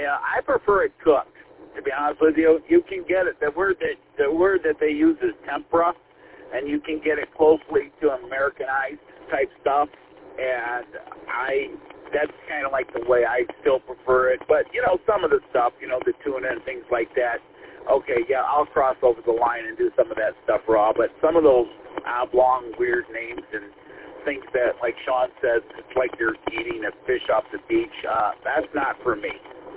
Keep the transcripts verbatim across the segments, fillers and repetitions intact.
uh, I prefer it cooked. To be honest with you, you can get it. The word that the word that they use is tempura, and you can get it closely to Americanized type stuff. And I, that's kind of like the way I still prefer it. But you know, some of the stuff, you know, the tuna and things like that. Okay, yeah, I'll cross over the line and do some of that stuff raw. But some of those oblong, weird names and things that, like Sean says, it's like you're eating a fish off the beach. Uh, that's not for me.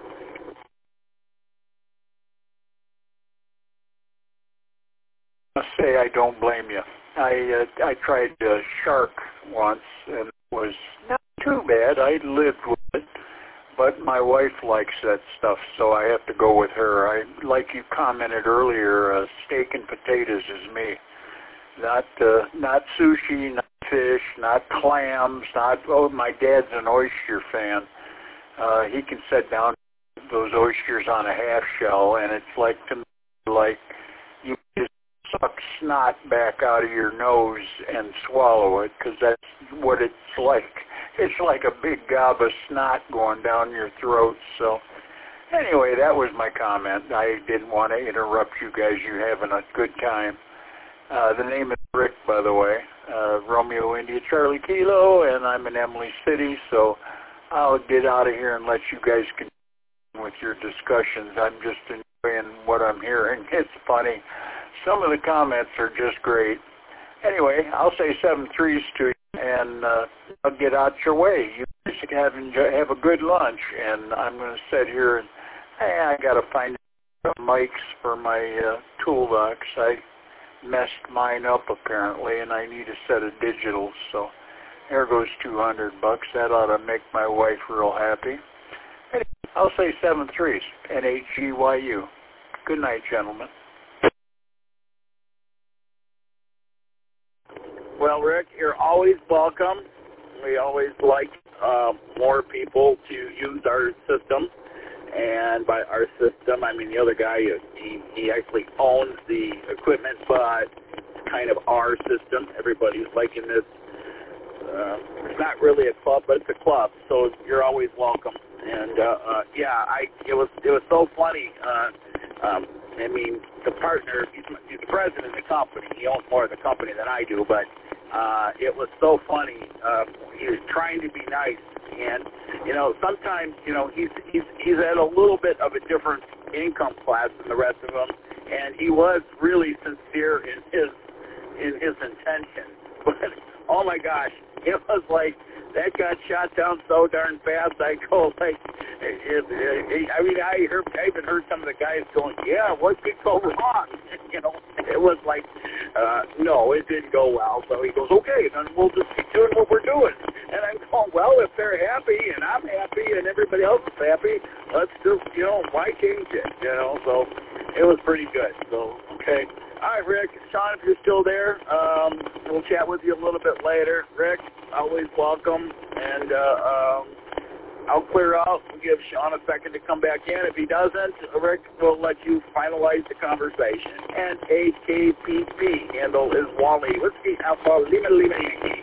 I say I don't blame you. I uh, I tried uh, shark once and it was not too bad. I lived with it, but my wife likes that stuff, so I have to go with her. I like you commented earlier, uh, steak and potatoes is me. Not uh, not sushi, not fish, not clams, not oh my dad's an oyster fan. Uh, he can set down those oysters on a half shell, and it's like to me like you just suck snot back out of your nose and swallow it, because that's what it's like. It's like a big gob of snot going down your throat. So anyway, that was my comment. I didn't want to interrupt you guys. You're having a good time. Uh, the name is Rick, by the way, uh, Romeo India Charlie Kilo, and I'm in Emily City, so I'll get out of here and let you guys continue with your discussions. I'm just enjoying what I'm hearing. It's funny. Some of the comments are just great. Anyway, I'll say seven threes to you, and uh, I'll get out your way. You guys have, enjoy, have a good lunch, and I'm going to sit here and, hey, I got to find mics for my uh, toolbox. I messed mine up apparently, and I need a set of digitals, so there goes two hundred bucks. That ought to make my wife real happy. Anyway, I'll say seven threes, N H G Y U. Good night, gentlemen. Well, Rick, you're always welcome. We always like uh, more people to use our system. And by our system, I mean the other guy, he, he actually owns the equipment, but it's kind of our system. Everybody's liking this. Uh, it's not really a club, but it's a club, so you're always welcome. And, uh, uh, yeah, I it was it was so funny. Uh, um, I mean, the partner, he's, he's the president of the company. He owns more of the company than I do, but uh, it was so funny. Uh, he was trying to be nice. And, you know, sometimes, you know, he's, he's, he's at a little bit of a different income class than the rest of them, and he was really sincere in his, in his intention. But, oh my gosh, it was like, that got shot down so darn fast, I go like, it, it, I mean, I, heard, I even heard some of the guys going, yeah, what could go wrong? You know, it was like, uh, no, it didn't go well. So he goes, okay, then we'll just keep doing what we're doing. And I'm going, well, if they're happy and I'm happy and everybody else is happy, let's just, you know, why change it? You know, so it was pretty good. So, okay. All right, Rick, Sean, if you're still there, um, we'll chat with you a little bit later. Rick, always welcome. And uh, um, I'll clear out and give Sean a second to come back in. If he doesn't, Rick will let you finalize the conversation. And A K P P handle is Wally Whiskey Alpha Lima Lima Yankee.